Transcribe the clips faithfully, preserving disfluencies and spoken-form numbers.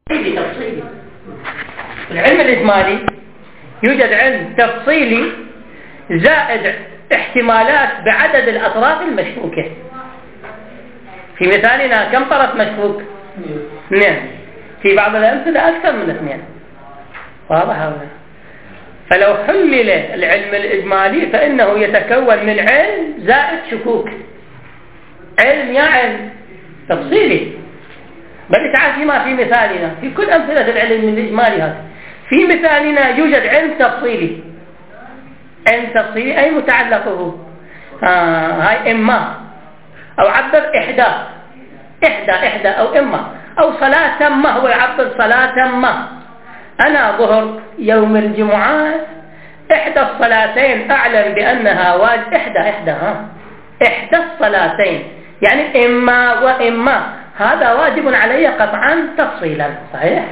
تفصيلي. في العلم الإجمالي يوجد علم تفصيلي زائد احتمالات بعدد الأطراف المشكوكة. في مثالنا كم طرف مشكوك؟ اثنين. في بعض الأمثلة أكثر من اثنين. واضح هذا؟ فلو حلل العلم الإجمالي فإنه يتكون من علم زائد شكوك. علم يا علم تفصيلي. بل تعال فيما في مثالنا في كل أمثلة العلم الإجمالي هذا، في مثالنا يوجد علم تفصيلي. علم تفصيلي أي متعلقه آه هاي إما أو عبر إحدى إحدى إحدى أو إما أو صلاة ما، هو يعبر صلاة ما. أنا ظهر يوم الجمعة إحدى الصلاتين أعلم بأنها واجب. إحدى إحدى ها إحدى الصلاتين يعني إما وإما، هذا واجب علي قطعا تفصيلا. صحيح؟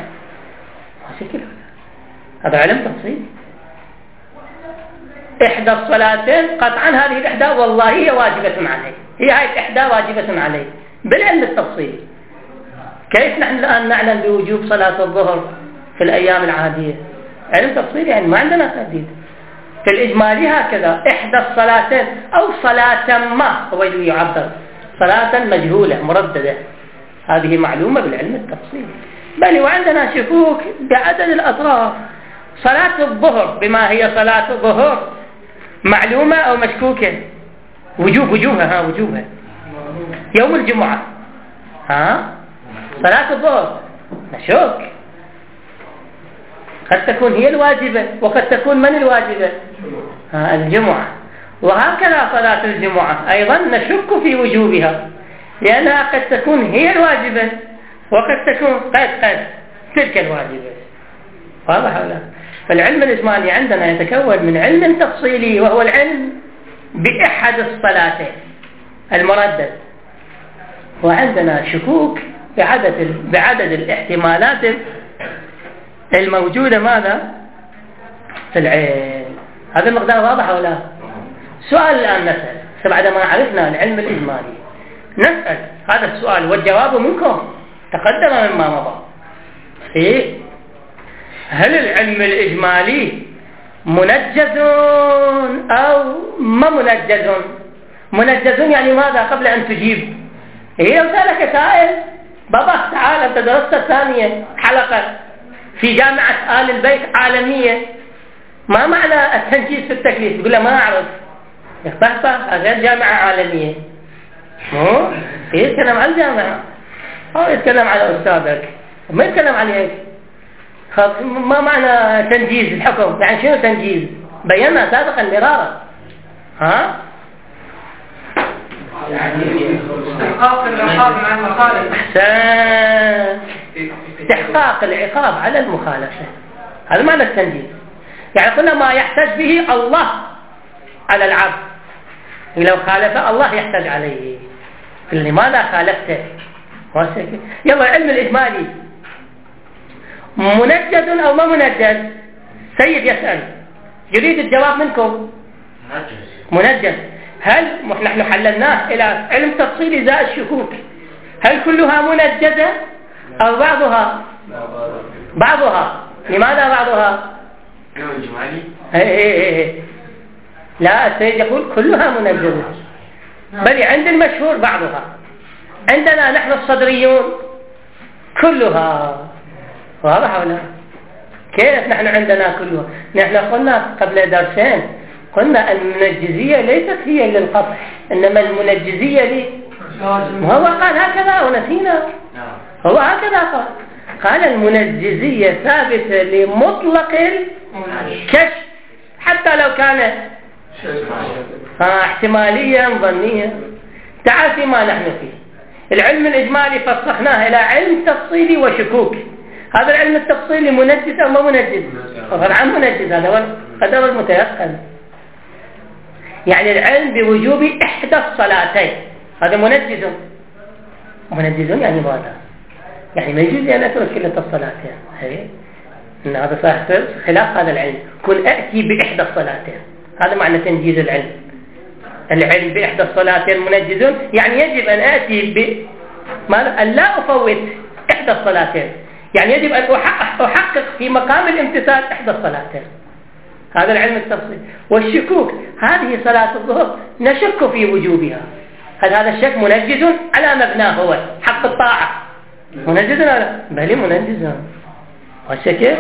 هذا علم تفصيل. إحدى الصلاتين قطعا هذه الإحدى والله هي واجبة علي، هي هاي الإحدى واجبة علي بالعلم التفصيلي. كيف نحن الآن نعلم بوجوب صلاة الظهر في الأيام العادية؟ علم تفصيلي يعني ما عندنا تحديد. في الإجمالي هكذا إحدى الصلاتين أو صلاة ما، هو يعبر صلاة مجهولة مرددة، هذه معلومة بالعلم التفصيلي. بل وعندنا شكوك بعدد الأطراف. صلاة الظهر بما هي صلاة الظهر معلومة أو مشكوكة؟ وجوب وجوبها ها وجوبها. يوم الجمعة ها صلاة الظهر مشكوك، قد تكون هي الواجبة وقد تكون من الواجبة؟ ها الجمعة. وهكذا صلاة الجمعة أيضا نشك في وجوبها لأنها قد تكون هي الواجبة وقد تكون قد قد تلك الواجبة. واضح ولا؟ فالعلم الإجمالي عندنا يتكون من علم تفصيلي وهو العلم بأحد الصلاتين المردد، وعندنا شكوك بعدد بعدد الاحتمالات الموجودة ماذا في العلم. هذا المقدار واضح ولا؟ سؤال الآن نسأل بعدما عرفنا العلم الإجمالي، نسأل هذا السؤال والجواب منكم تقدم مما مضى. إيه؟ هل العلم الإجمالي منجز أو ما منجز؟ منجز يعني ماذا قبل أن تجيب؟ هي لو سألك سائل بابا تعال أنت درست ثانية حلقة في جامعة آل البيت عالمية، ما معنى التنجيز في التكليف؟ يقول له ما أعرف. يخبرت هذا جامعة عالمية مو يتكلم عن الجامعة أو يتكلم على أستاذك ما يتكلم عليك. ما معنى تنجيز الحكم؟ يعني شنو تنجيز؟ بينا سابقا مرارا. ها يعني استحقاق العقاب مع المخالفة. أحسن، استحقاق العقاب على المخالفة، هذا معنى التنجيز. يعني قلنا ما يحتاج به الله على العبد، لو خالف الله يحتاج عليه. لماذا خالفته؟ يلا العلم الإجمالي منجز أو ما منجز؟ سيد يسأل يريد الجواب منكم. منجز. هل نحن حللناه إلى علم تفصيلي زائد شكوك، هل كلها منجزة أو بعضها؟ بعضها. لماذا بعضها؟ ايه ايه ايه. لا السيد يقول كلها منجزة، بل عند المشهور بعضها. عندنا نحن الصدريون كلها. واضح ولا؟ كيف نحن عندنا كلها؟ نحن قلنا قبل درسين قلنا المنجزية ليست هي للقطع، إنما المنجزية لي. هو قال هكذا ونسينا. هو هكذا قال قال المنجزية ثابتة لمطلق الكشف حتى لو كان احتماليا ظنيا. تعال فيما نحن فيه العلم الإجمالي فصحناه إلى علم تفصيلي وشكوك. هذا العلم التفصيلي منجز أو ما منجز؟ طبعا منجز، هذا هو قدر المتيقن. يعني العلم بوجوب إحدى الصلاتين هذا منجز. منجز يعني ماذا؟ يعني ما يجوز أن أترك كلة الصلاتين. هي إن هذا صحيح خلاف هذا العلم. كن أأتي بإحدى الصلاتين، هذا معنى تنجيز العلم. العلم بإحدى الصلاتين منجز يعني يجب أن آتي ب ما أن لا أفوت إحدى الصلاتين. يعني يجب أن أحقق في مقام الامتثال إحدى الصلاتين. هذا العلم التفصيلي. والشكوك، هذه صلاة الظهر نشك في وجوبها، هل هذا الشك منجز على مبناه هو حق الطاعة؟ منجز ولا لا؟ بل منجز. والشك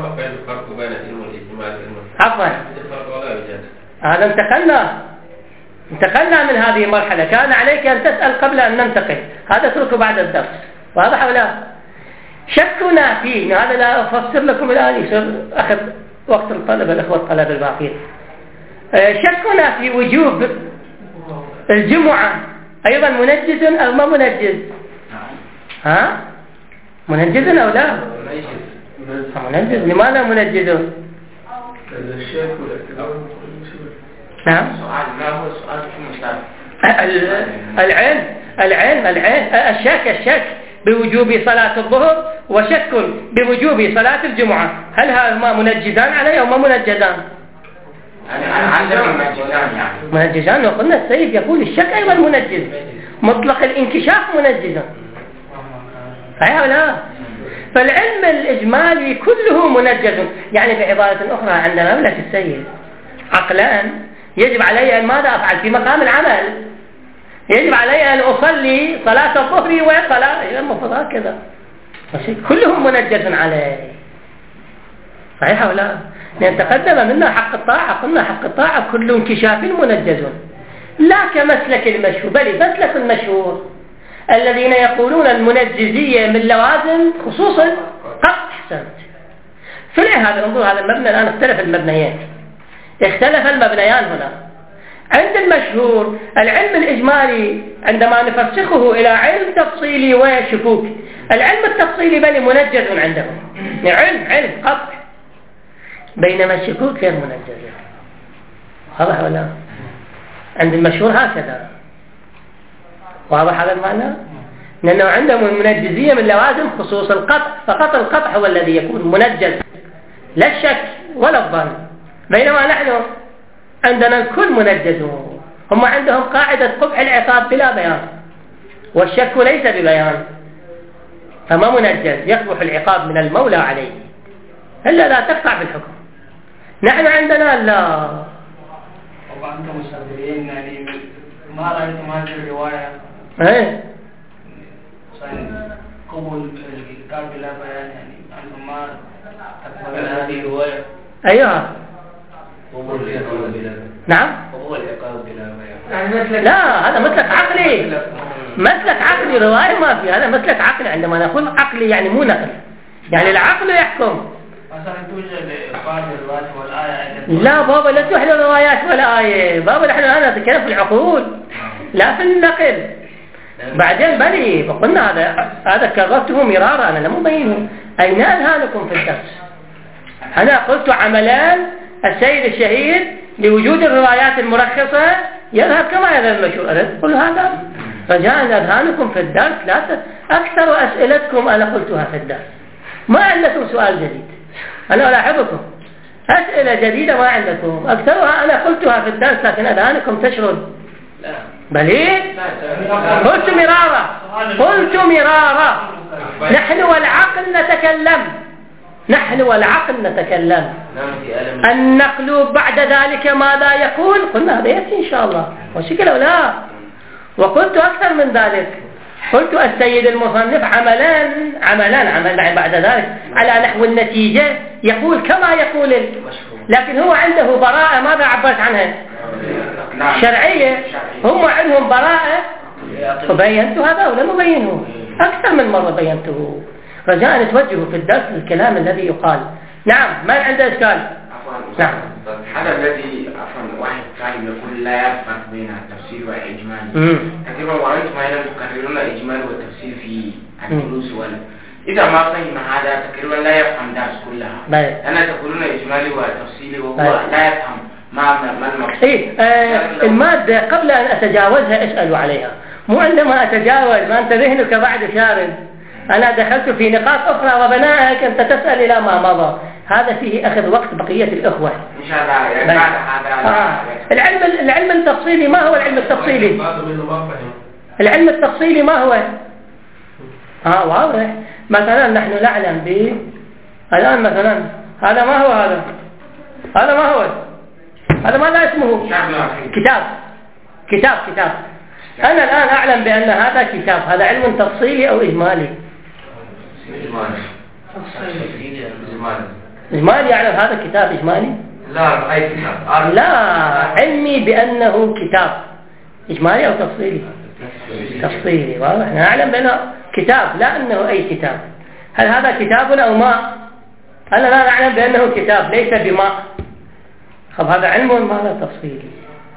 عفوا هذا انتقلنا انتقلنا من هذه المرحلة، كان عليك أن تسأل قبل أن ننتقل، هذا اتركه بعد الدرس. واضح ولا؟ شكنا فيه، هذا لا أفسر لكم الآن، يصير أخذ وقت الطلبة الأخوة الطلبة الباقين. شكنا في وجوب الجمعة أيضا منجز أو ما منجز؟ ها؟ منجز أو لا؟ منجز. لماذا منجز؟ نعم. العلم العلم العلم الشك الشك بوجوب صلاة الظهر وشك بوجوب صلاة الجمعة، هل هما منجزان عليه أو ما منجزان؟ منجزان. وقلنا السيد يقول الشك أيضا منجز، مطلق الانكشاف منجزا، صحيح ولا؟ فالعلم الإجمالي كله منجز. يعني بعبارة أخرى عندما مملك السيد عقلان يجب علي أن ماذا أفعل في مقام العمل؟ يجب علي أن أصلي صلاة الظهر وصلاة المفروض هكذا، كلهم منجز عليه، صحيح أو لا؟ لأن تقدم منا حق الطاعة، قلنا حق الطاعة كل انكشاف منجز، لا كمسلك المشهور، بل مسلك المشهور الذين يقولون المنجزية من لوازم خصوصا قد أحسنت. في هذا انظر هذا المبنى الآن اختلف المبنيان، اختلف المبنيان هنا. عند المشهور العلم الإجمالي عندما نفسخه إلى علم تفصيلي وشكوك، العلم التفصيلي بل منجز عندهم، علم علم قطع، بينما الشكوك غير منجز. واضح ولا؟ عند المشهور هكذا. واضح هذا المعنى؟ لأنه عندهم المنجزية من لوازم خصوص القطع، فقط القطع هو الذي يكون منجز، لا الشك ولا الظن، بينما نحن عندنا الكل منجز. هم عندهم قاعدة قبح العقاب بلا بيان، والشك ليس ببيان، فما منجز، يقبح العقاب من المولى عليه إلا لا تقع بالحكم. نحن عندنا لا. وأنتم مستقبلين يعني ما رأيتم هذه الرواية؟ ايه قبول العقاب بلا بيان، يعني أنتم ما تقبلون هذه الرواية؟ أيها نعم. لا هذا مسلك عقلي، مسلك عقلي، رواية ما في، هذا مسلك عقلي. عندما نقول عقلي يعني مو نقل، يعني العقل يحكم. لا بابا لا توحي الروايات والآية، بابا نحن الآن نتكلم في العقول لا في النقل. بعدين بلي فقلنا هذا هذا كررته مرارا، أنا لم أبينه. أين أذهانكم في الدرس؟ أنا قلت عملان السيد الشهيد لوجود الروايات المرخصة يذهب كما يذهب المشهور، قل هذا رجاء أذهانكم في الدرس، لا أكثر أسئلتكم أنا قلتها في الدرس، ما عندكم سؤال جديد، أنا ألاحظكم أسئلة جديدة ما عندكم، أكثرها أنا قلتها في الدرس لكن أذهانكم تشرد. بل إيه؟ قلت مرارا قلت مرارا نحن والعقل نتكلم، نحن والعقل نتكلم. النقل بعد ذلك ماذا يقول؟ قلنا هذا يأتي إن شاء الله، وشكل أو لا. وقلت أكثر من ذلك، قلت السيد المصنف عملان عملان عمل بعد ذلك على نحو النتيجة يقول كما يقول، لكن هو عنده براءة ماذا عبرت عنها؟ شرعية. هم عندهم براءة، وبينت هذا ولم أبينه أكثر من مرة بينته. رجاء نتوجه في الدرس للكلام الذي يقال. نعم ما عنده إشكال. نعم. هذا الذي عفوا واحد كان يقول لا يفرق بين التفسير والإجمال. كثيرا وأنتم هنا تكررون الإجمال والتفسير في الدروس ولا إذا ما فهم هذا تقريبا لا يفهم درس كلها. أنا تقولون إجمالي وتفسيري وهو لا يفهم ما ما المقصود. إيه آه المادة قبل أن أتجاوزها اسألوا عليها، مو عندما أتجاوز ما أنت ذهنك بعد شارد. أنا دخلت في نقاط أخرى وبنائك أنت تسأل إلى ما مضى، هذا فيه أخذ وقت بقية الأخوة إن شاء الله. يعني بعد هذا آه. العلم العلم التفصيلي ما هو العلم التفصيلي؟ العلم التفصيلي ما هو؟ آه واضح. مثلا نحن نعلم ب الآن مثلا هذا ما هو هذا هذا ما هو هذا ما لا اسمه كتاب كتاب كتاب أنا الآن أعلم بأن هذا كتاب. هذا علم تفصيلي أو إجمالي؟ إجمالي. يعلم هذا كتاب إجمالي؟ لا أي كتاب. لا، علمي بأنه كتاب إجمالي أو تفصيلي؟ تفصيلي. واضح. نعلم بأنه كتاب لا أنه أي كتاب. هل هذا كتاب أو ماء؟ أنا لا نعلم بأنه كتاب ليس بماء. طب هذا علم ما لا تفصيلي.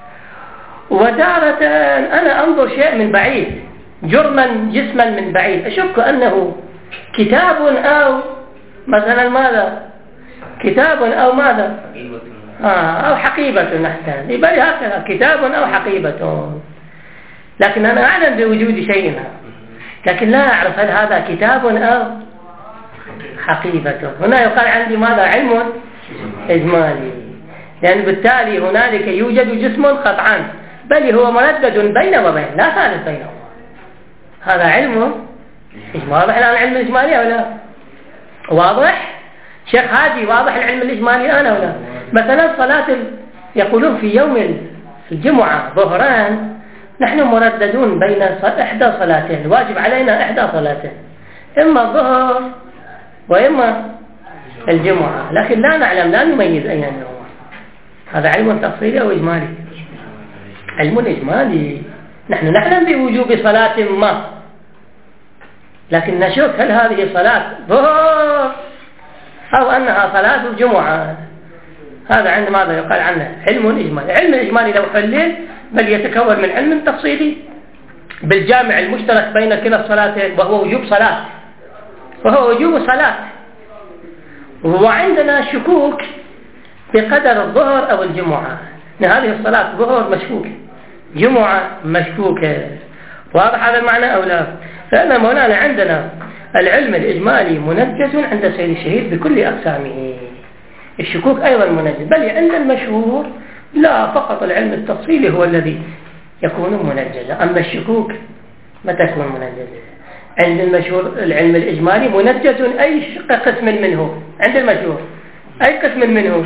ودارة أنا أنظر شيء من بعيد، جرما جسما من بعيد، أشك أنه كتاب أو مثلا ماذا كتاب أو ماذا آه أو حقيبة نحن يبقى هكذا كتاب أو حقيبة. لكن أنا أعلم بوجود شيء لكن لا أعرف هل هذا كتاب أو حقيبة. هنا يقال عندي ماذا علم إجمالي، لأن بالتالي هنالك يوجد جسم قطعا بل هو مردد بين وبين لا ثالث بينهما. هذا علم إجمالي. واضح الآن العلم الإجمالي أو لا؟ واضح شيخ هادي؟ واضح العلم الإجمالي الآن أو لا؟ مثلا صلاة يقولون في يوم الجمعة ظهران نحن مرددون بين إحدى صلاتين، واجب علينا إحدى صلاتين، إما الظهر وإما الجمعة، لكن لا نعلم لا نميز أين هو. هذا علم تفصيلي أو إجمالي؟ علم إجمالي. نحن نعلم بوجوب صلاة ما، لكن نشك هل هذه صلاة ظهر أو أنها صلاة الجمعة. هذا عند ماذا يقال عنه علم إجمالي. علم الإجمالي لو حلل بل يتكون من علم تفصيلي بالجامع المشترك بين كلا الصلاتين وهو وجوب صلاة وهو وجوب صلاة. وعندنا شكوك بقدر الظهر أو الجمعة، هذه الصلاة ظهر مشكوكة جمعة مشكوكة. واضح هذا المعنى أو لا؟ فأنا مولانا عندنا العلم الإجمالي منجز عند سيد الشهيد بكل أقسامه، الشكوك أيضا منجز، بل عند المشهور لا، فقط العلم التفصيلي هو الذي يكون منجزا. أما الشكوك ما تكون منجزة. عند المشهور العلم الإجمالي منجز أي قسم منه. عند المشهور أي قسم منه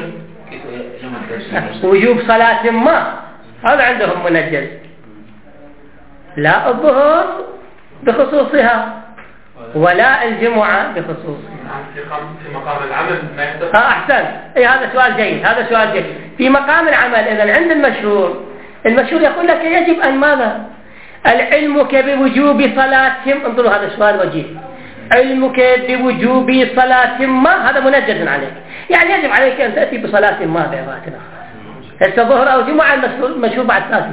وجوب صلاة ما، هذا عندهم منجز. لا الظهر بخصوصها ولا الجمعة بخصوصها. في مقام العمل ما يحدث. ها أحسن. أي هذا سؤال جيد، هذا سؤال جيد. في مقام العمل إذن عند المشهور المشهور يقول لك يجب أن ماذا العلمك بوجوب صلاة، انظروا هذا السؤال وجيه، علمك بوجوب صلاة ما هذا منجز عليك، يعني يجب عليك أن تأتي بصلاة ما بعبارة أخرى، هسه ظهر أو جمعة المشهور بعد ثلاثة.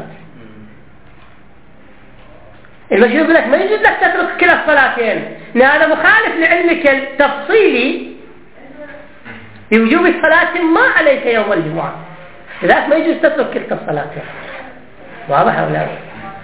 المشهور يقول لك ما يجوز لك تترك كلا الصلاتين، لأن هذا مخالف لعلمك التفصيلي بوجوب صلاة ما عليك يوم الجمعة، لذلك ما يجوز تترك كلا الصلاتين. واضح أو لا؟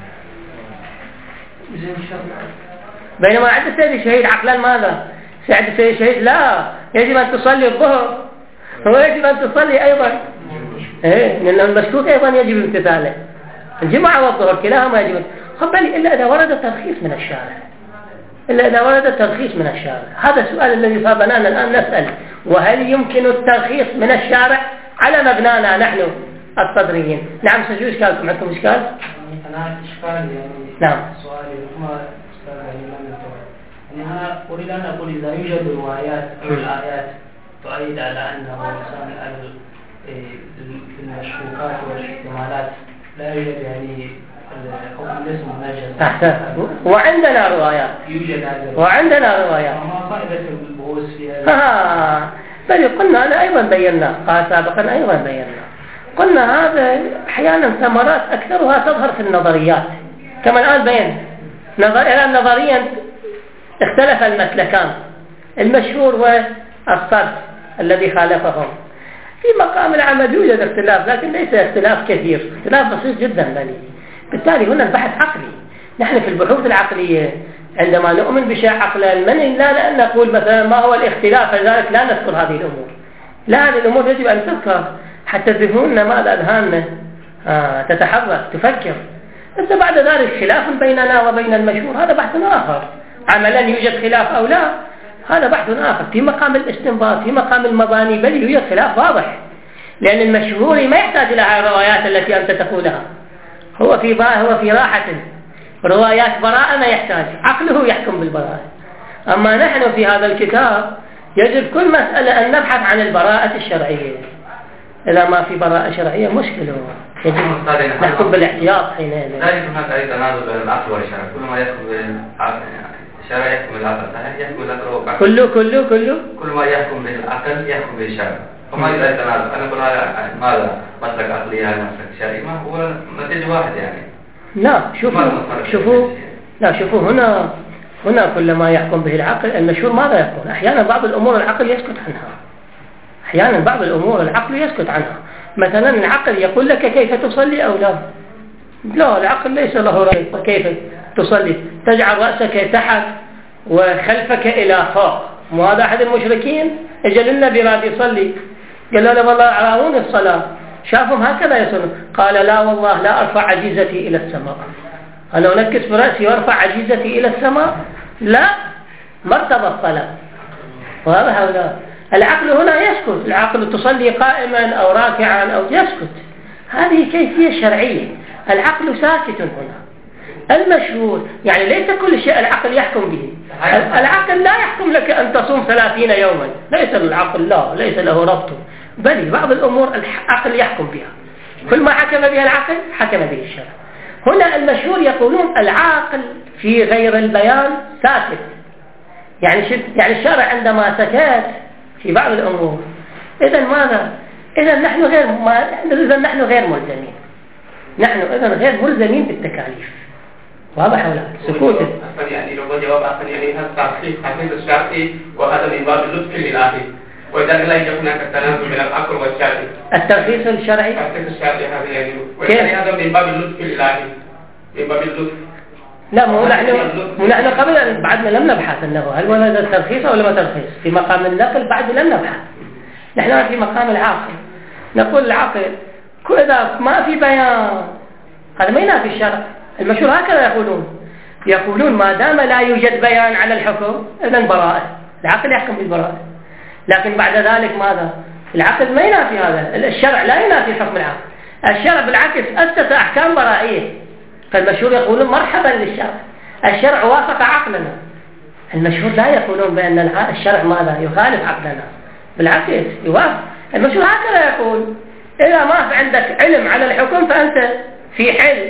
بينما عند السيد الشهيد عقلا ماذا؟ عند السيد الشهيد لا، يجب أن تصلي الظهر ويجب أن تصلي أيضا إيه، لأن المشكوك أيضا يجب امتثاله، الجمعة والظهر كلاهما يجب. خب إلا إذا ورد الترخيص من الشارع، إلا إذا ورد الترخيص من الشارع. هذا السؤال الذي صابنا الآن نسأل، وهل يمكن الترخيص من الشارع على مبنانا نحن الصدريين؟ نعم سجوا إشكالكم، عندكم إشكال؟ أنا إشكال يعني نعم سؤالي ما إشكال يعني ما نتوقع. يعني أنا أريد أن أقول إذا يوجد روايات أو الآيات تؤيد على أنه مثلا المشكوكات والاحتمالات لا يوجد يعني الحكم ليس منجز. أحسن. وعندنا روايات يوجد هذا وعندنا روايات. ما فائدة البحوث في هذا؟ ها بل قلنا أنا أيضا بينا قال سابقا أيضا بينا قلنا هذا أحيانا ثمرات أكثرها تظهر في النظريات كما الآن بين نظر... الآن نظريا اختلف المسلكان المشهور والصرف الذي خالفهم. في مقام العمل يوجد اختلاف لكن ليس اختلاف كثير، اختلاف بسيط جدا بني. بالتالي هنا البحث عقلي. نحن في البحوث العقلية عندما نؤمن بشيء عقلا من لا نقول مثلا ما هو الاختلاف فلذلك لا نذكر هذه الأمور، لا هذه الأمور يجب أن تذكر حتى ذهننا ماذا أذهاننا آه تتحرك تفكر. بس بعد ذلك خلاف بيننا وبين المشهور هذا بحث آخر، عملا يوجد خلاف أو لا هذا بحث آخر في مقام الاستنباط، في مقام المباني، بل يوجد خلاف واضح، لأن المشهور ما يحتاج إلى هذه الروايات التي أنت تقولها، هو في هو في راحة، روايات براءة ما يحتاج، عقله يحكم بالبراءة. أما نحن في هذا الكتاب يجب كل مسألة أن نبحث عن البراءة الشرعية، إذا ما في براءة شرعية مشكلة، يجب نحكم بالاحتياط حينئذ. لا يمكن هناك أي تنازل بين العقل والشرع، كل ما يحكم بالعقل الشرع يحكم بالعقل، يحكم بالعقل كله كله كله كل ما يحكم بالعقل يحكم بالشرع، فما يوجد تنازل. أنا أقول هذا ماذا مسلك عقلي هذا مسلك شرعي، ما هو نتيجة واحد يعني. لا شوفوا شوفوا لا شوفوا هنا هنا كل ما يحكم به العقل المشهور ماذا يكون؟ أحيانا بعض الأمور العقل يسكت عنها، أحيانا بعض الأمور العقل يسكت عنها. مثلا العقل يقول لك كيف تصلي أو لا، لا العقل ليس له رأي كيف تصلي، تجعل رأسك تحت وخلفك إلى فوق. وهذا أحد المشركين اجى للنبي راد يصلي، قال له والله أراوني الصلاة، شافهم هكذا يصلون، قال لا والله لا أرفع عجيزتي إلى السماء، أنا أنكس برأسي وأرفع عجيزتي إلى السماء، لا مرتبة الصلاة. وهذا هؤلاء العقل هنا يسكت، العقل تصلي قائما أو راكعا أو يسكت، هذه كيفية شرعية، العقل ساكت هنا. المشهور يعني ليس كل شيء العقل يحكم به، العقل لا يحكم لك أن تصوم ثلاثين يوما، ليس العقل لا ليس له ربط، بل بعض الأمور العقل يحكم بها، كل ما حكم بها العقل حكم به الشرع. هنا المشهور يقولون العاقل في غير البيان ساكت، يعني يعني الشرع عندما سكت في بعض الأمور، إذا ماذا؟ إذا نحن غير ما إذا نحن غير ملزمين، نحن إذا غير ملزمين بالتكاليف. واضح ولا سكوت؟ يعني لو جواب أصلا يعني هذا التخصيص تخصيص الشرعي وهذا من باب اللطف الإلهي، وإذا لا يوجد هناك التنازل بين العقل والشرع. الترخيص الشرعي؟ الترخيص الشرعي هذا يعني ويعني هذا من باب اللطف الإلهي، من باب اللطف. لا مو نحن نحن قبل أن بعدنا لم نبحث أنه هل هذا الترخيص أو لم ترخيص، في مقام النقل بعد لم نبحث، نحن في مقام العقل نقول العقل إذا ما في بيان هذا ما ينافي الشرع. المشهور هكذا يقولون، يقولون ما دام لا يوجد بيان على الحكم إذن براءة، العقل يحكم بالبراءة. لكن بعد ذلك ماذا؟ العقل ما ينافي هذا، الشرع لا ينافي حكم العقل، الشرع بالعكس أسس أحكام برائية. فالمشهور يقولون مرحبا للشرع، الشرع وافق عقلنا. المشهور لا يقولون بأن الشرع ماذا؟ يخالف عقلنا، بالعكس يوافق. المشهور هكذا يقول إذا ما عندك علم على الحكم فأنت في حل.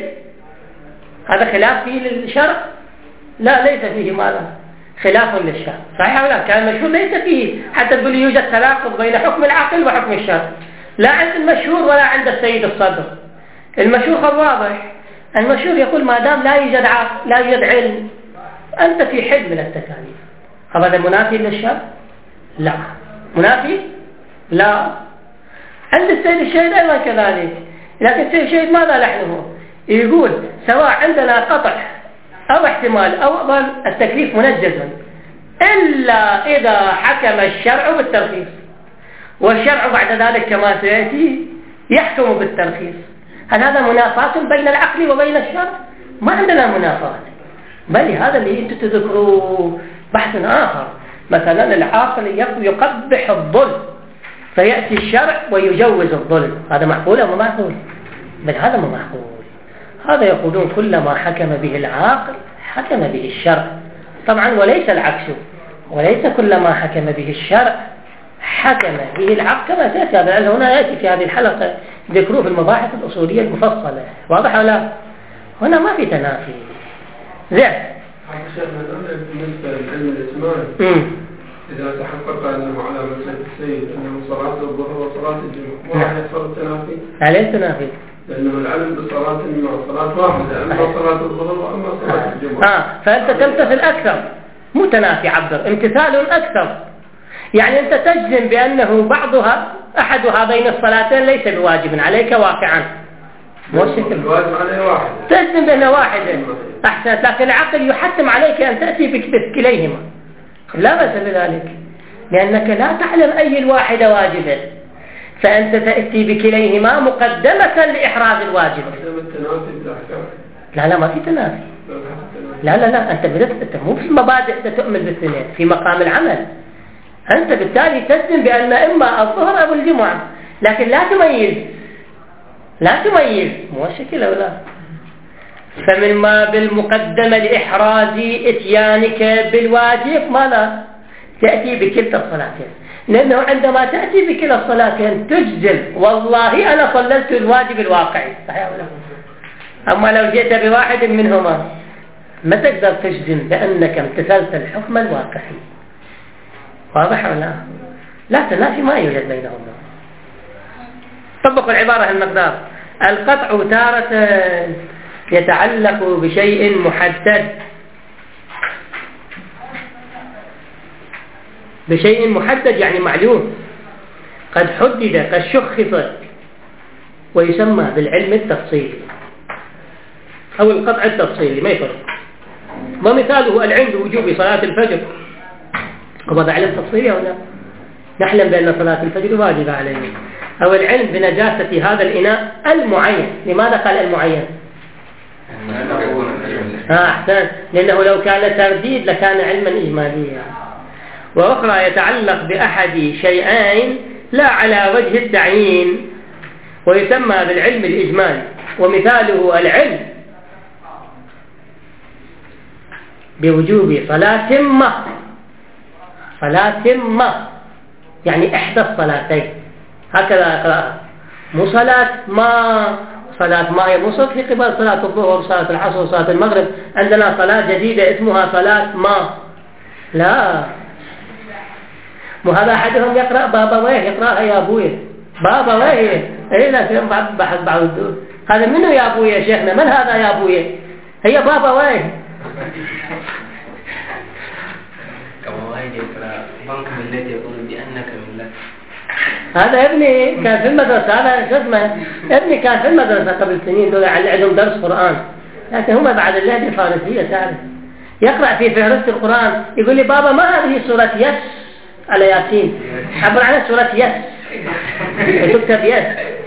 هذا خلاف فيه للشرع؟ لا ليس فيه ماذا؟ خلاف للشرع، صحيح ولا؟ كان المشهور ليس فيه حتى تقول يوجد تناقض بين حكم العقل وحكم الشرع، لا عند المشهور ولا عند السيد الصدر. المشهور واضح، المشهور يقول ما دام لا يوجد عقل لا يوجد علم أنت في حل من التكاليف. هذا منافي للشرع؟ لا. منافي؟ لا. عند السيد الشهيد أيضا كذلك، لكن السيد الشهيد ماذا لحنه؟ يقول سواء عندنا قطع أو احتمال أو ظن التكليف منجز إلا إذا حكم الشرع بالترخيص، والشرع بعد ذلك كما سيأتي يحكم بالترخيص. هل هذا منافاة بين العقل وبين الشرع؟ ما عندنا منافاة، بل هذا اللي أنتم تذكروا بحث آخر. مثلا العاقل يقبح الظلم فيأتي الشرع ويجوز الظلم، هذا معقول أو معقول؟ بل هذا مو معقول. هذا يقولون كل ما حكم به العاقل حكم به الشرع طبعا، وليس العكس، وليس كل ما حكم به الشرع حكم به العقل كما سيأتي. هذا هنا يأتي في هذه الحلقة ذكروه في المباحث الأصولية المفصلة. واضح ولا؟ هنا ما في تنافي. زين بالنسبة للعلم الإجمالي إذا تحقق أنه على مسألة السيد أنه صلاة الظهر وصلاة الجمعة ما راح يحصل التنافي؟ عليه التنافي، لأنه العلم بصلاة ما صلاة واحدة، أما صلاة الظهر وأما صلاة الجمعة. آه فأنت تمتثل أكثر، مو تنافي، عبر امتثال أكثر. يعني أنت تجزم بأنه بعضها أحد هذين الصلاتين ليس بواجب عليك واقعا، الواجب عليه واحد، تجزم بأنه واحد أحسن، لكن العقل يحتم عليك أن تأتي بكليهما، لا بأس بذلك، لأنك لا تعلم أي الواحد واجبه، فأنت تأتي بكليهما مقدمة لإحراز الواجب. التنافي بالأحكام؟ لا لا ما في تنافي، لا لا لا، أنت أنت مو في المبادئ تؤمن بالاثنين، في مقام العمل أنت بالتالي تجزم بأن إما الظهر أو الجمعة، لكن لا تميز لا تميز مو الشكل أو لا. فمن ما بالمقدمة لإحراز إتيانك بالواجب ما لا تأتي بكلتا الصلاتين، لأنه عندما تأتي بكلا الصلاتين تجزم والله أنا صللت الواجب الواقعي، صحيح ولا؟ أما لو جئت بواحد منهما ما تقدر تجزم بأنك امتثلت الحكم الواقعي. واضح ولا لا؟ لا تنافي ما يوجد بينهما. طبق العبارة المقدار. القطع تارة يتعلق بشيء محدد بشيء محدد يعني معلوم، قد حدد قد شخص، ويسمى بالعلم التفصيلي أو القطع التفصيلي، ما يفرق. ومثاله العلم بوجوب صلاة الفجر، وهذا علم تفصيلي أو لا؟ نحلم بأن صلاة الفجر واجبة علينا. أو العلم بنجاسة هذا الإناء المعين. لماذا قال المعين؟ آه أحسن، لأنه لو كان ترديد لكان علما إجماليا. وأخرى يتعلق بأحد شيئين لا على وجه التعيين، ويسمى بالعلم الإجمالي. ومثاله العلم بوجوب صلاة ما، صلاة ما يعني إحدى الصلاتين، هكذا أقرأها، مو صلاة ما. صلاة ما هي مو في قبل صلاة الظهر وصلاة العصر وصلاة المغرب عندنا صلاة جديدة اسمها صلاة ما، لا. وهذا أحدهم يقرأ بابا ويه، يقرأها يا أبوي بابا ويه، إيه لا فيهم بحث بعض الدول. هذا منه يا أبوي يا شيخنا؟ من هذا يا أبوي؟ هي بابا ويه. كما واحد يقرأ بنك ملتي يقول بأنك ملت. هذا ابني كان في المدرسة، هذا شو اسمه، ابني كان في المدرسة قبل سنين، دول عندهم درس قرآن، لكن هم بعد اللهجة الفارسية تعرف، يقرأ في فهرست القرآن يقول لي بابا ما هذه سورة يس على ياسين، عبر عنها سورة يس تكتب يس.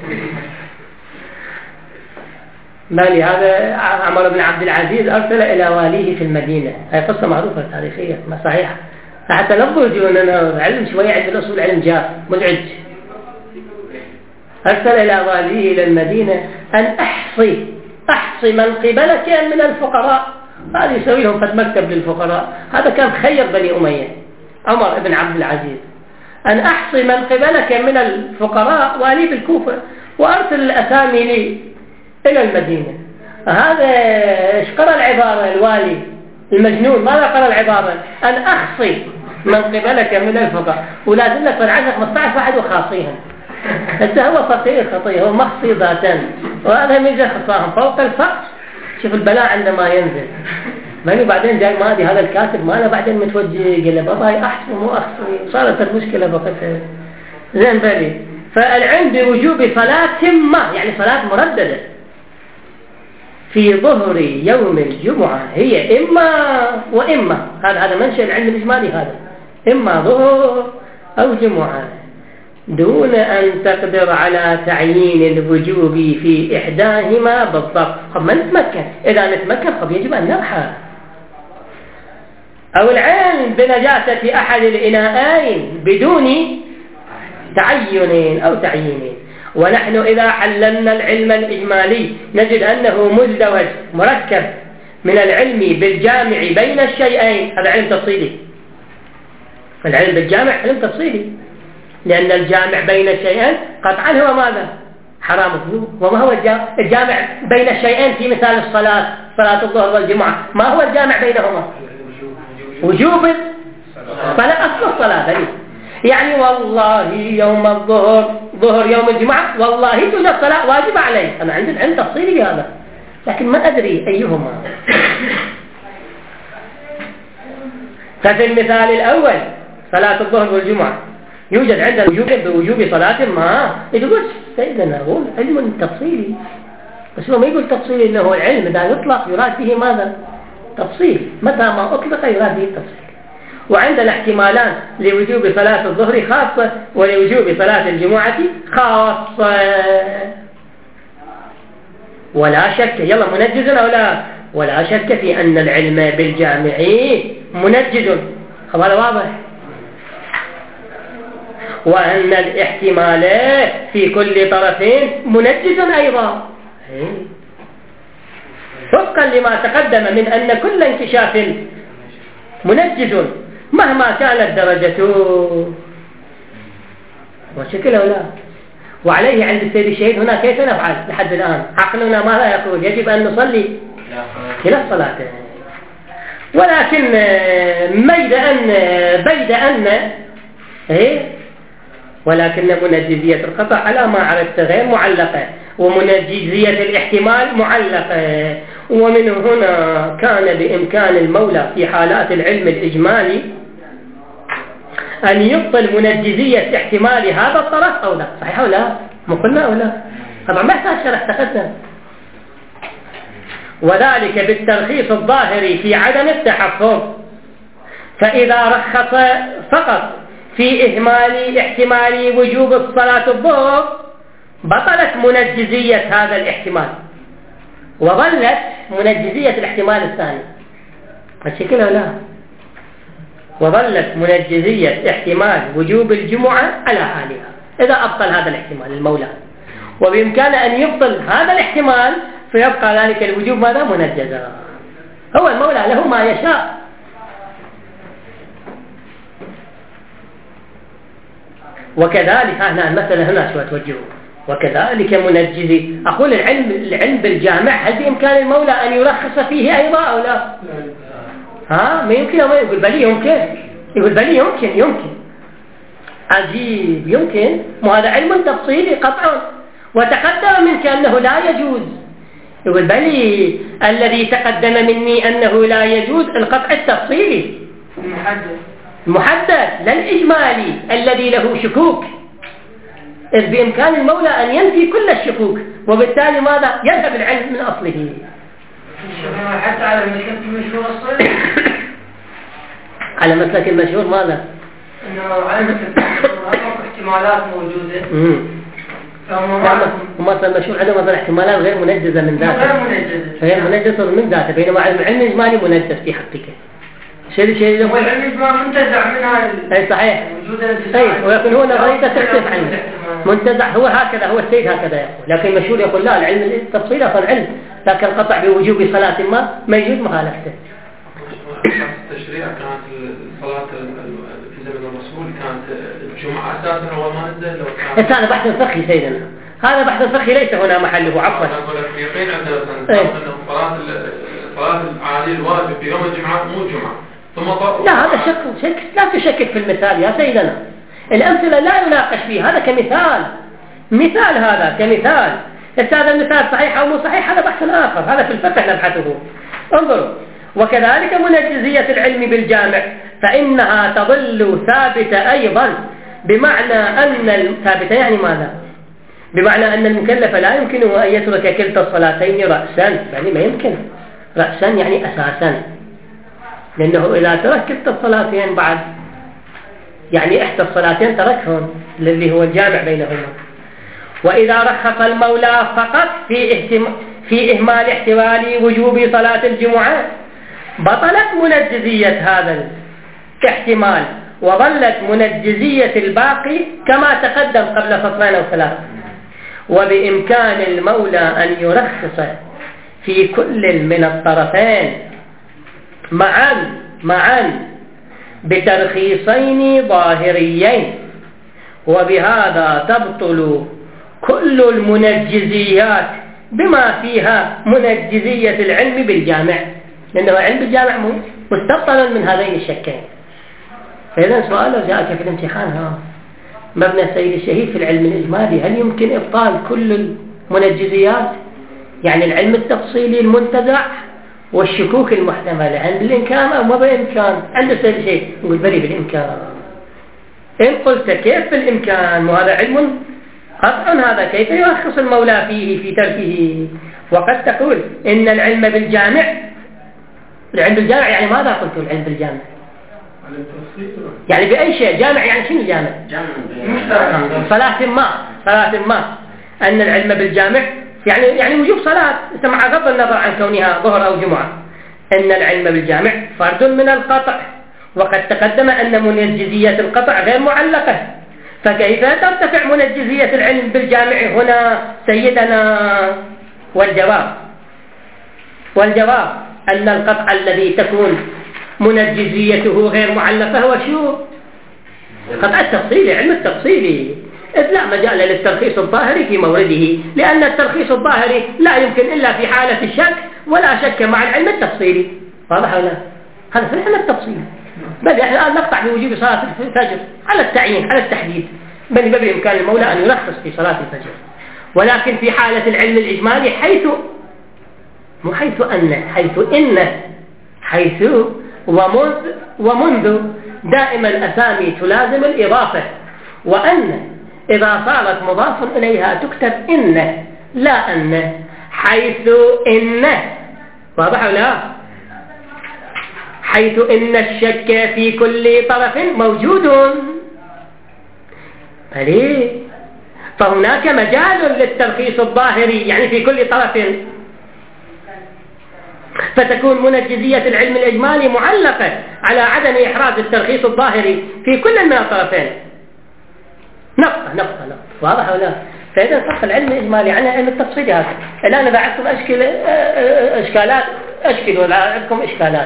مالي هذا عمر بن عبد العزيز أرسل إلى واليه في المدينة، هي قصة معروفة تاريخية ما صحيحة، حتى لفظوا أنه علم شوية عند الأصول علم جاف مزعج. أرسل إلى واليه إلى المدينة أن أحصي أحصي من قبلك من الفقراء، هذا يسوي لهم قد مكتب للفقراء. هذا كان خير بني أمية عمر بن عبد العزيز، أن أحصي من قبلك من الفقراء والي بالكوفة، وأرسل الأسامي لي إلى المدينة. هذا إيش قرأ العبارة الوالي المجنون؟ ماذا قرأ العبارة؟ أن أحصي من قبلك من الفقراء، ولازم لك فرعنا خمسة عشر واحد وخاصيهم. هذا هو فقير خطير، هو مخصي ذاتا، وهذا من خصاهم فوق الفقر. شوف البلاء عندما ينزل. ماني بعدين جاي ما ادري هذا الكاتب ما انا بعدين متوجه قال له بابا احسن مو احسن، صارت المشكله بقتها زين بالي. فالعلم بوجوب صلاه ما يعني صلاه مردده في ظهر يوم الجمعه هي اما واما، هذا هذا منشأ العلم الاجمالي، هذا اما ظهر او جمعه، دون أن تقدر على تعيين الوجوب في إحداهما بالضبط. طب ما نتمكن، إذا نتمكن طب يجب أن نبحث. أو العلم بنجاسة أحد الإناءين بدون تعين أو تعيين. ونحن إذا حللنا العلم الإجمالي نجد أنه مزدوج مركب من العلم بالجامع بين الشيئين، هذا علم تفصيلي. العلم بالجامع علم تفصيلي، لأن الجامع بين الشيئين قطعا هو ماذا؟ حرام الذنوب. وما هو الجامع بين الشيئين في مثال الصلاة، صلاة الظهر والجمعة، ما هو الجامع بينهما؟ وجوب صلاة أصل الصلاة دليل. يعني والله يوم الظهر ظهر يوم الجمعة والله توجد صلاة واجبة علي، أنا عندي العلم تفصيلي بهذا، لكن ما أدري أيهما. ففي المثال الأول صلاة الظهر والجمعة يوجد عندنا وجوب بوجوب صلاة ما، يقول سيدنا هو علم تفصيلي، بس هو ما يقول تفصيلي إنه العلم إذا يطلق يراد به ماذا؟ تفصيل، متى ما أطلق يراد به التفصيل. وعندنا احتمالان لوجوب صلاة الظهر خاصة ولوجوب صلاة الجمعة خاصة، ولا شك. يلا منجز أو لا؟ ولا شك في أن العلم بالجامع منجز، هذا واضح، وأن الاحتمال في كل طرفين منجز أيضا، وفقا لما تقدم من أن كل انكشاف منجز مهما كانت درجته وشكله لا. وعليه عند السيد الشهيد هنا كيف نفعل لحد الآن؟ عقلنا ماذا يقول؟ يجب أن نصلي كلا الصلاة، ولكن بيد أن بيد أن إيه ولكن منجزية القطع على ما عرفت غير معلقة، ومنجزية الاحتمال معلقة، ومن هنا كان بإمكان المولى في حالات العلم الإجمالي أن يبطل منجزية احتمال هذا الطرف أو لا. صحيح أو لا؟ ما قلنا أو لا؟ طبعا ما يحتاج شرح تقدم. وذلك بالترخيص الظاهري في عدم التحفظ، فإذا رخص فقط في إهمال احتمال وجوب الصلاة الظهر بطلت منجزية هذا الاحتمال، وظلت منجزية الاحتمال الثاني. الشكل لا، وظلت منجزية احتمال وجوب الجمعة على حالها إذا أبطل هذا الاحتمال المولى، وبإمكان أن يبطل هذا الاحتمال فيبقى ذلك الوجوب ماذا؟ منجزا. هو المولى له ما يشاء. وكذلك هنا المسألة هنا شو توجهه، وكذلك منجزي. أقول العلم العلم بالجامع هل بإمكان المولى أن يرخص فيه أيضا أو لا؟ ها ما يمكن أو ما يقول بلي يمكن، يقول بلي يمكن يمكن عجيب يمكن، وهذا علم تفصيلي قطعا، وتقدم منك أنه لا يجوز. يقول بلي الذي تقدم مني أنه لا يجوز القطع التفصيلي المحدد محدد لا الإجمالي الذي له شكوك، إذ بإمكان المولى أن ينفي كل الشكوك، وبالتالي ماذا؟ يذهب العلم من أصله. حتى على المسلك المشهور الصحيح على مسلك المشهور ماذا؟ أنه على مسلك المشهور هناك احتمالات موجودة، ومثلا المشهور عنده مثلا احتمالات غير منجزة من ذاته، غير منجزة غير منجزة من ذاته، بينما علم العلم الإجمالي منجز في حقك. شيء شيء هو العلم الإجمالي منتزع منها أي صحيح، أي ولكن هو نظرية تختلف عنه منتزع. هو هكذا، هو السيد هكذا يقول، لكن المشهور يقول لا، العلم التفصيل أصلا علم، لكن قطع بوجوب صلاة ما ما يجوز مخالفته. التشريع كانت الصلاة في زمن الرسول كانت الجمعة أساسا أول ما نزل، لو كان هذا بحث فقهي سيدنا، هذا بحث فقهي ليس هنا محله. عفوا يقين عندنا أن صلاة صلاة العادي الواجب في يوم الجمعة مو جمعة ثم لا، هذا شك شك لا تشكك في المثال يا سيدنا، الأمثلة لا يناقش فيه، هذا كمثال، مثال هذا كمثال. هذا المثال صحيح أو مو صحيح هذا بحث آخر، هذا في الفقه نبحثه. انظروا، وكذلك منجزية العلم بالجامع فإنها تظل ثابتة أيضا، بمعنى أن ثابتة يعني ماذا؟ بمعنى أن المكلف لا يمكنه أن يترك كلتا الصلاتين رأسا، يعني ما يمكن رأسا يعني أساسا، لأنه إذا ترك كلتا الصلاتين بعد يعني إحدى الصلاتين تركهم الذي هو الجامع بينهما. وإذا رخص المولى فقط في اهتم... في إهمال احتمال وجوب صلاة الجمعة بطلت منجزية هذا الاحتمال، وظلت منجزية الباقي كما تقدم قبل فصلين أو ثلاث. وبإمكان المولى أن يرخص في كل من الطرفين معا معا بترخيصين ظاهريين، وبهذا تبطل كل المنجزيات بما فيها منجزية العلم بالجامع، لأنه علم بالجامع مستبطل من هذين الشكين. فإذا سؤال لو جاءك في الامتحان ها مبنى السيد الشهيد في العلم الإجمالي هل يمكن إبطال كل المنجزيات؟ يعني العلم التفصيلي المنتزع والشكوك المحتملة عند الإمكان أو ما بإمكان؟ عند السيد الشهيد نقول بلي بالإمكان. إن قلت كيف بالإمكان وهذا علم قطع، هذا كيف يرخص المولى فيه في تركه؟ وقد تقول إن العلم بالجامع، العلم بالجامع يعني ماذا قلت العلم بالجامع؟ يعني بأي شيء جامع، يعني شنو جامع؟ صلاة ما صلاة ما أن العلم بالجامع يعني يعني وجوب صلاة مع غض النظر عن كونها ظهر أو جمعة. إن العلم بالجامع فرد من القطع، وقد تقدم أن منجزية القطع غير معلقة، فكيف ترتفع منجزية العلم بالجامع هنا سيدنا؟ والجواب والجواب أن القطع الذي تكون منجزيته غير معلقة هو شو؟ القطع التفصيلي، علم التفصيلي، إذ لا مجال للترخيص الظاهري في مورده، لأن الترخيص الظاهري لا يمكن إلا في حالة الشك، ولا شك مع العلم التفصيلي. واضح ولا؟ هذا في العلم التفصيلي. بل احنا الآن نقطع بوجوب صلاة الفجر على التعيين، على التحديد، بل بإمكان المولى أن يرخص في صلاة الفجر. ولكن في حالة العلم الإجمالي حيث مو حيث أن حيث إن حيث ومنذ ومنذ دائما الأسامي تلازم الإضافة، وأن إذا صارت مضاف إليها تكتب إن لا أن، حيث إن. واضح ولا؟ حيث إن الشك في كل طرف موجود، فليه؟ فهناك مجال للترخيص الظاهري يعني في كل طرف، فتكون منجزية العلم الإجمالي معلقة على عدم إحراز الترخيص الظاهري في كل من الطرفين. نقطة نقطة نقطة. واضح ولا؟ فإذا فرق العلم الإجمالي عن العلم التفصيلي هذا. الآن إذا عندكم أشكال إشكالات أشكل ولا عندكم إشكالات،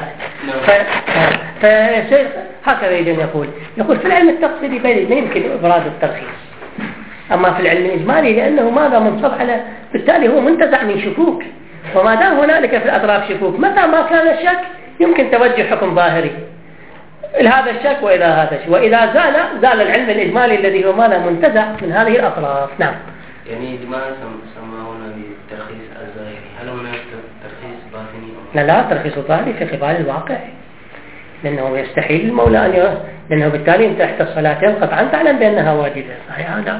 فشيخ هكذا يجب يقول يقول في العلم التفصيلي ما يمكن إبراز الترخيص، أما في العلم الإجمالي لأنه ماذا منصب على، بالتالي هو منتزع من شكوك، وما دام هنالك في الأطراف شكوك متى ما كان الشك يمكن توجه حكم ظاهري هذا الشك، وإذا هذا الشك، وإذا زال زال العلم الإجمالي الذي هو ماذا منتزع من هذه الأطراف. نعم. يعني لماذا سماونا بالترخيص الظاهري؟ هل هناك ترخيص باطني؟ لا لا، ترخيص الظاهري في قبال الواقع، لأنه يستحيل المولى أن ي... لأنه بالتالي أنت تحت الصلاتين قطعا تعلم بأنها واجبة، صحيح هذا.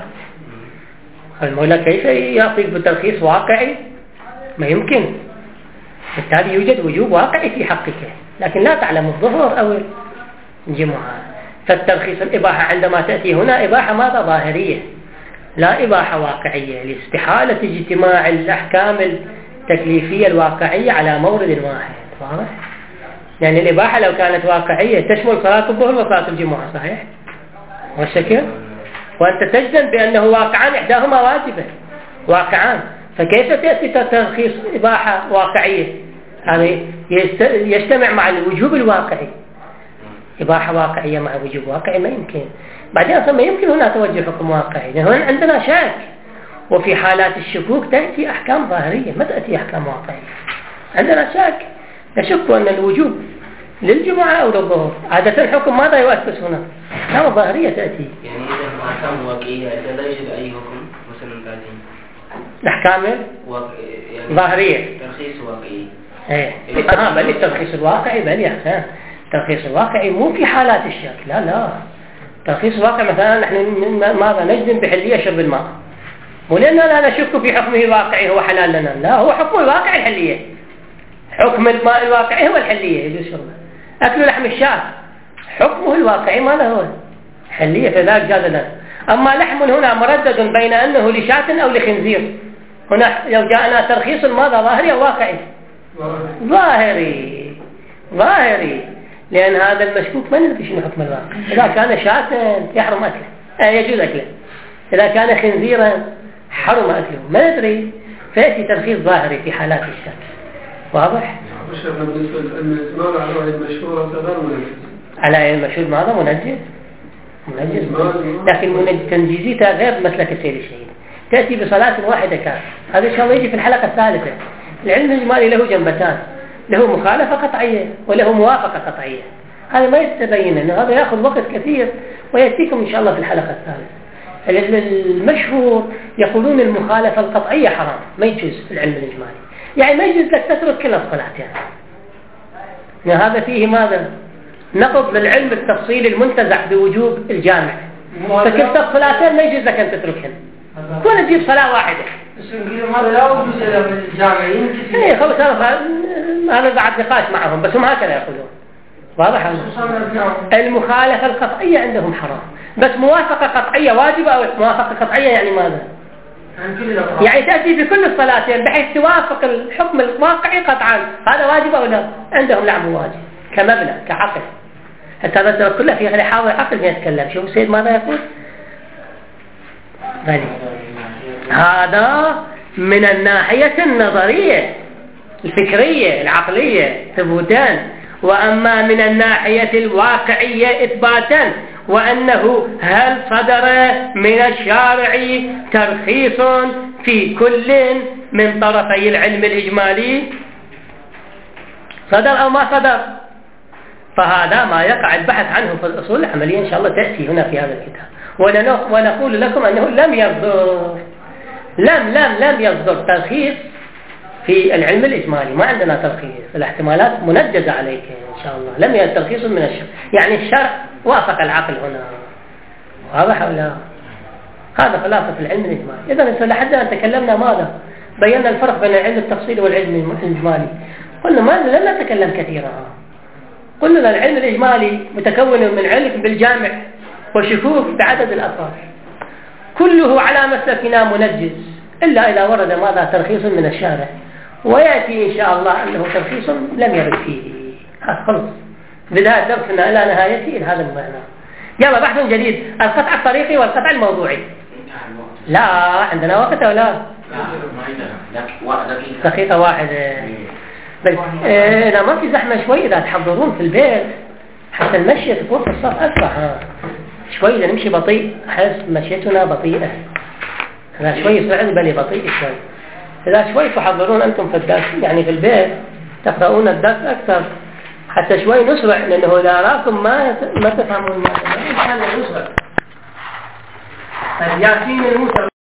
المولى كيف يعطيك بترخيص واقعي؟ ما يمكن. بالتالي يوجد وجوب واقعي في حقك، لكن لا تعلم الظهر أو الجمعة. فالترخيص الإباحة عندما تأتي هنا إباحة ماذا؟ ظاهرية، لا إباحة واقعية، لاستحالة اجتماع الأحكام التكليفية الواقعية على مورد واحد. واضح؟ يعني الإباحة لو كانت واقعية تشمل صلاة الظهر وصلاة الجمعة، صحيح؟ والشكل؟ وأنت تجزم بأنه واقعان إحداهما واجبة، واقعان، فكيف تأتي ترخيص إباحة واقعية؟ هذا يجتمع مع الوجوب الواقعي. إباحة واقعية مع وجوب واقعي ما يمكن. بعدين أصلا ما يمكن هنا توجه حكم واقعي، لأن هنا عندنا شك، وفي حالات الشكوك تأتي أحكام ظاهرية ما تأتي أحكام واقعية. عندنا شك، نشك أن الوجوب للجمعة أو للظهر، عادة الحكم ماذا يؤسس هنا؟ أحكام ظاهرية تأتي. يعني إذا أحكام واقعية لا يوجد أي حكم مثلا ثلاثين الأحكام واقع... يعني ظاهرية، ترخيص واقعي. إيه آه بل الترخيص الواقعي بل يا أخي، الترخيص الواقعي مو في حالات الشك، لا لا. ترخيص الواقع مثلا نحن ماذا نجزم بحلية شرب الماء، ولأننا لا نشك في حكمه الواقعي هو حلال لنا، لا، هو حكمه الواقعي الحلية، حكم الماء الواقعي هو الحلية يجوز شربه. أكل لحم الشاة حكمه الواقعي ماذا هو؟ حلية، فذلك جاز لنا. أما لحم هنا مردد بين أنه لشاة أو لخنزير، هنا لو جاءنا ترخيص ماذا؟ ظاهري أو واقعي؟ ظاهري ظاهري، لأن هذا المشكوك ما ندري شنو حكم الواقع. إذا كان شاة يحرم أكله، يجوز أكله، إذا كان خنزيرا حرم أكله، ما ندري، فيأتي ترخيص ظاهري في حالات الشك. واضح؟ شيخنا بالنسبة للإجمال على رأي المشهور غير منجز. على المشهور ماذا؟ منجز؟ منجز، لكن منجز تنجيزيتها غير مسلك السيد الشهيد، تأتي بصلاة واحدة كاملة. هذا إن شاء الله يجي في الحلقة الثالثة. العلم الإجمالي له جنبتان، له مخالفة قطعية وله موافقة قطعية. هذا ما يستبين أنه هذا يأخذ وقت كثير، ويأتيكم إن شاء الله في الحلقة الثالثة. المشهور يقولون المخالفة القطعية حرام، ما يجوز في العلم الإجمالي، يعني ما يجوز لك تترك كل الصلاتين، يعني هذا فيه ماذا؟ نقض للعلم التفصيلي المنتزع بوجوب الجامع، فكلتا الصلاتين ما يجوز لك أن تتركهن، ولا تجيب صلاة واحدة. هذا لا وجود للجامعين. إيه خلاص، هذا بعد نقاش معهم، بس هم هكذا يقولون. واضح؟ المخالفة القطعية عندهم حرام، بس موافقة قطعية واجبة، أو موافقة قطعية يعني ماذا؟ يعني تأتي في كل الصلاتين بحيث توافق الحكم الواقعي قطعا، هذا واجب أو لا؟ عندهم نعم واجب كمبنى كعقل، حتى هذا كله في حاضر عقل يتكلم. شوف السيد ماذا يقول؟ غني. هذا من الناحية النظرية الفكرية العقلية ثبوتان، وأما من الناحية الواقعية إثباتا، وأنه هل صدر من الشارع ترخيص في كل من طرفي العلم الإجمالي، صدر أو ما صدر، فهذا ما يقع البحث عنه في الأصول العملية إن شاء الله تأتي هنا في هذا الكتاب. ونقول لكم أنه لم يصدر لم لم لم يصدر ترخيص في العلم الإجمالي، ما عندنا ترخيص، الاحتمالات منجزة عليك إن شاء الله. لم يصدر ترخيص من الشرع، يعني الشرع وافق العقل هنا، واضح ولا؟ هذا خلاصة العلم الإجمالي. إذا لحد أن تكلمنا ماذا؟ بينا الفرق بين العلم التفصيلي والعلم الإجمالي. قلنا ما لم نتكلم كثيرا، قلنا العلم الإجمالي متكون من علم بالجامع وشكوك بعدد الأطراف، كله على مسلكنا منجز، إلا إذا ورد ماذا ترخيص من الشارع، ويأتي إن شاء الله أنه ترخيص لم يرد فيه. هذا خلص بداية درسنا إلى نهايته إلى هذا المعنى. يلا بحث جديد، القطع الطريقي والقطع الموضوعي. لا عندنا وقت أو لا؟ دقيقة واحدة بس. إذا ما في زحمة شوي، إذا تحضرون في البيت حتى المشي تكون في الصف أسرع. شوي إذا نمشي بطيء، أحس مشيتنا بطيئة، إذا شوي صعد بني بطيء شوي. إذا شوي تحضرون أنتم في الدرس يعني في البيت تقرؤون الدرس أكثر حتى شوي نسرع، لأنه إذا أراكم ما ما تفهمون ما إن شاء الله نسرع. ياسين الموسى